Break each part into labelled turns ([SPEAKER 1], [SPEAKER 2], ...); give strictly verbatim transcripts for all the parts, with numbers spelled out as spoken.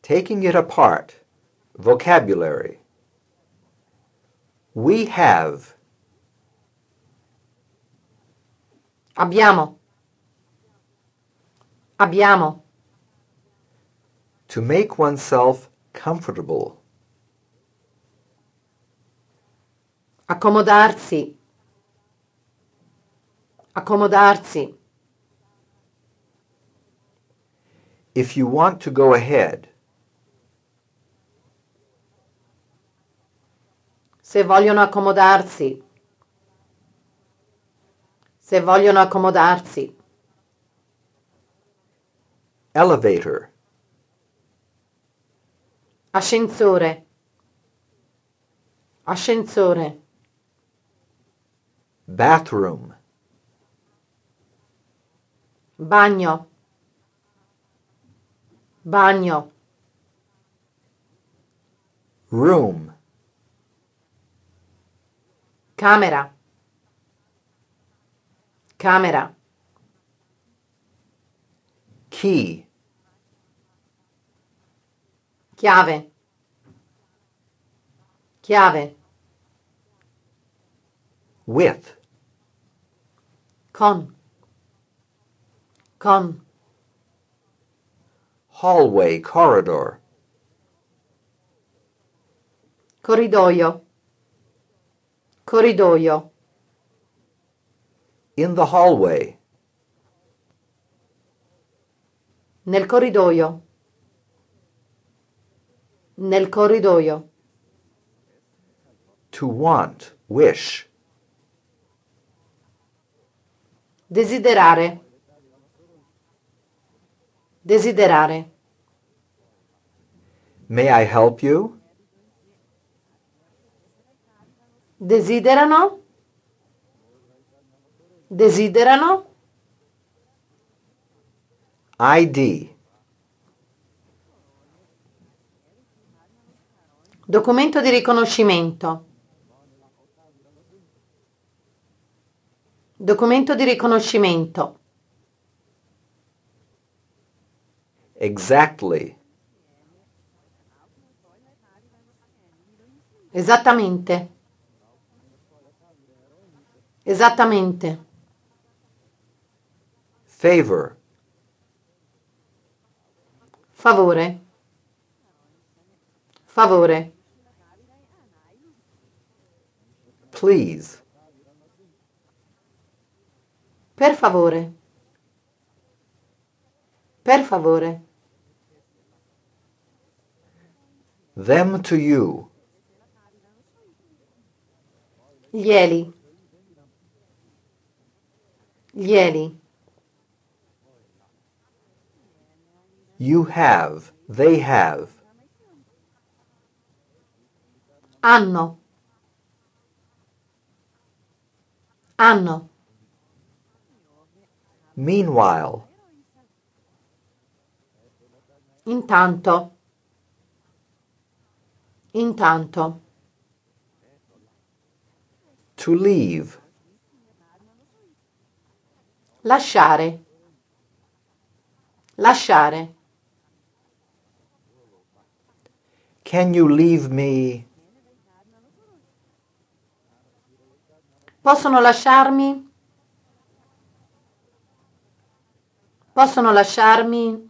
[SPEAKER 1] Taking it apart. Vocabulary. We have.
[SPEAKER 2] Abbiamo. Abbiamo.
[SPEAKER 1] To make oneself comfortable.
[SPEAKER 2] Accomodarsi. Accomodarsi.
[SPEAKER 1] If you want to go ahead.
[SPEAKER 2] Se vogliono accomodarsi. Se vogliono accomodarsi.
[SPEAKER 1] Elevator.
[SPEAKER 2] Ascensore. Ascensore.
[SPEAKER 1] Bathroom.
[SPEAKER 2] Bagno. Bagno.
[SPEAKER 1] Room.
[SPEAKER 2] Camera. Camera.
[SPEAKER 1] Key.
[SPEAKER 2] Chiave. Chiave.
[SPEAKER 1] With.
[SPEAKER 2] Con. Con.
[SPEAKER 1] Hallway, corridor.
[SPEAKER 2] Corridoio. Corridoio.
[SPEAKER 1] In the hallway.
[SPEAKER 2] Nel corridoio. Nel corridoio.
[SPEAKER 1] To want, wish.
[SPEAKER 2] Desiderare. Desiderare.
[SPEAKER 1] May I help you?
[SPEAKER 2] Desiderano? Desiderano?
[SPEAKER 1] I D.
[SPEAKER 2] Documento di riconoscimento. Documento di riconoscimento.
[SPEAKER 1] Exactly.
[SPEAKER 2] Esattamente. Esattamente.
[SPEAKER 1] Favor.
[SPEAKER 2] Favore. Favore.
[SPEAKER 1] Please.
[SPEAKER 2] Per favore. Per favore.
[SPEAKER 1] Them to you.
[SPEAKER 2] Glieli. Glieli.
[SPEAKER 1] You have. They have.
[SPEAKER 2] Hanno. Hanno.
[SPEAKER 1] Meanwhile.
[SPEAKER 2] Intanto. Intanto.
[SPEAKER 1] To leave.
[SPEAKER 2] Lasciare. Lasciare.
[SPEAKER 1] Can you leave me?
[SPEAKER 2] Possono lasciarmi? Possono lasciarmi?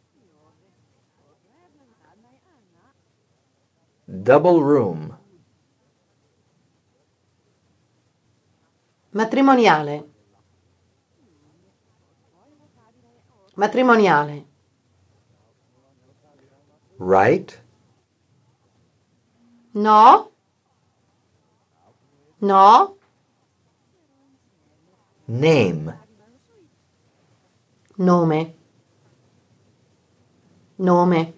[SPEAKER 1] Double room.
[SPEAKER 2] Matrimoniale. Matrimoniale.
[SPEAKER 1] Right?
[SPEAKER 2] No? No?
[SPEAKER 1] Name.
[SPEAKER 2] Nome. Nome.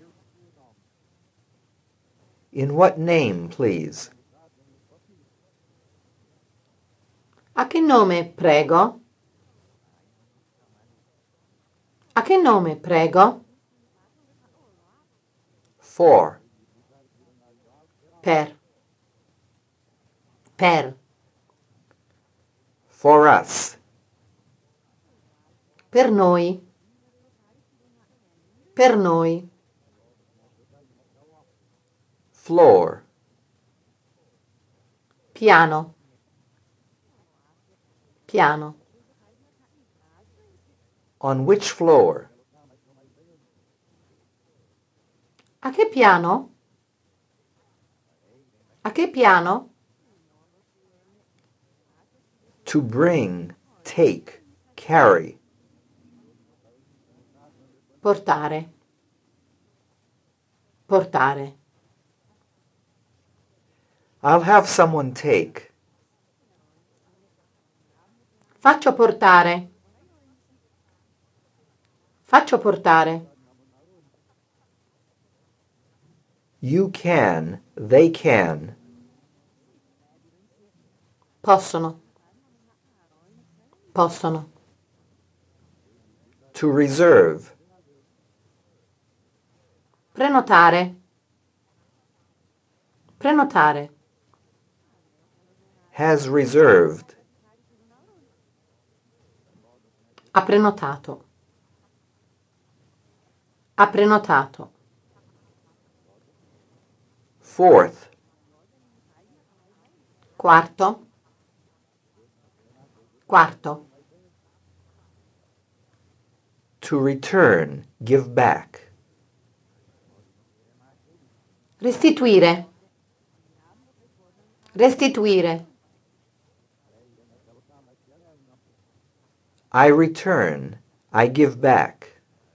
[SPEAKER 1] In what name, please?
[SPEAKER 2] A che nome, prego? A che nome, prego?
[SPEAKER 1] For.
[SPEAKER 2] Per. Per.
[SPEAKER 1] For us.
[SPEAKER 2] Per noi. Per noi.
[SPEAKER 1] Floor.
[SPEAKER 2] Piano. Piano.
[SPEAKER 1] On which floor?
[SPEAKER 2] A che piano? A che piano?
[SPEAKER 1] To bring, take, carry.
[SPEAKER 2] Portare. Portare.
[SPEAKER 1] I'll have someone take.
[SPEAKER 2] Faccio portare. Faccio portare.
[SPEAKER 1] You can, they can.
[SPEAKER 2] Possono. Possono.
[SPEAKER 1] To reserve.
[SPEAKER 2] Prenotare. Prenotare.
[SPEAKER 1] Has reserved.
[SPEAKER 2] Ha prenotato. Ha prenotato.
[SPEAKER 1] Fourth.
[SPEAKER 2] Quarto. Quarto.
[SPEAKER 1] To return, give back.
[SPEAKER 2] Restituire. Restituire.
[SPEAKER 1] I return, I give back.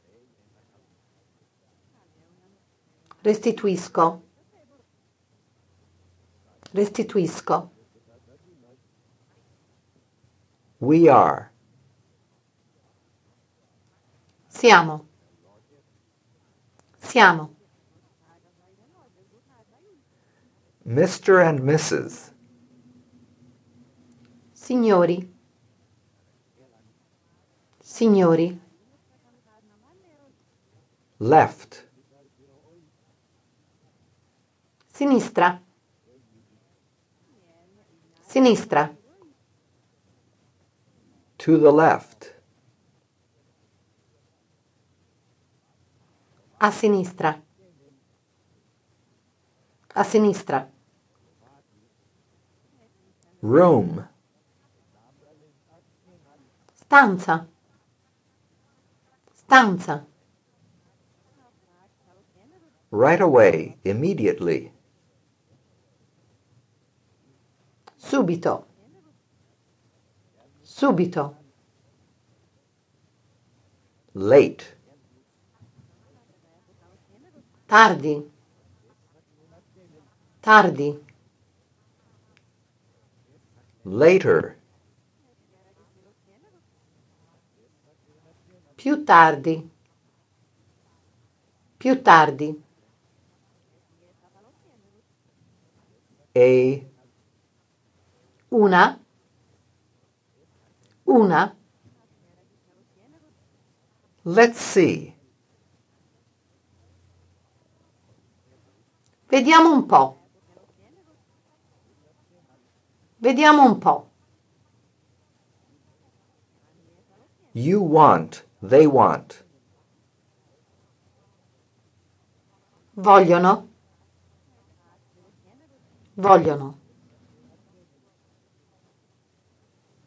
[SPEAKER 2] Restituisco. Restituisco.
[SPEAKER 1] We are.
[SPEAKER 2] Siamo. Siamo.
[SPEAKER 1] Mister and Missus
[SPEAKER 2] Signori. Signori.
[SPEAKER 1] Left.
[SPEAKER 2] Sinistra. Sinistra.
[SPEAKER 1] To the left.
[SPEAKER 2] A sinistra. A sinistra.
[SPEAKER 1] Room.
[SPEAKER 2] Stanza. Stanza.
[SPEAKER 1] Right away, immediately.
[SPEAKER 2] Subito. Subito.
[SPEAKER 1] Late.
[SPEAKER 2] Tardi. Tardi.
[SPEAKER 1] Later.
[SPEAKER 2] Più tardi. Più tardi.
[SPEAKER 1] A.
[SPEAKER 2] Una. Una.
[SPEAKER 1] Let's see.
[SPEAKER 2] Vediamo un po'. Vediamo un po'.
[SPEAKER 1] You want, they want.
[SPEAKER 2] Vogliono. Vogliono.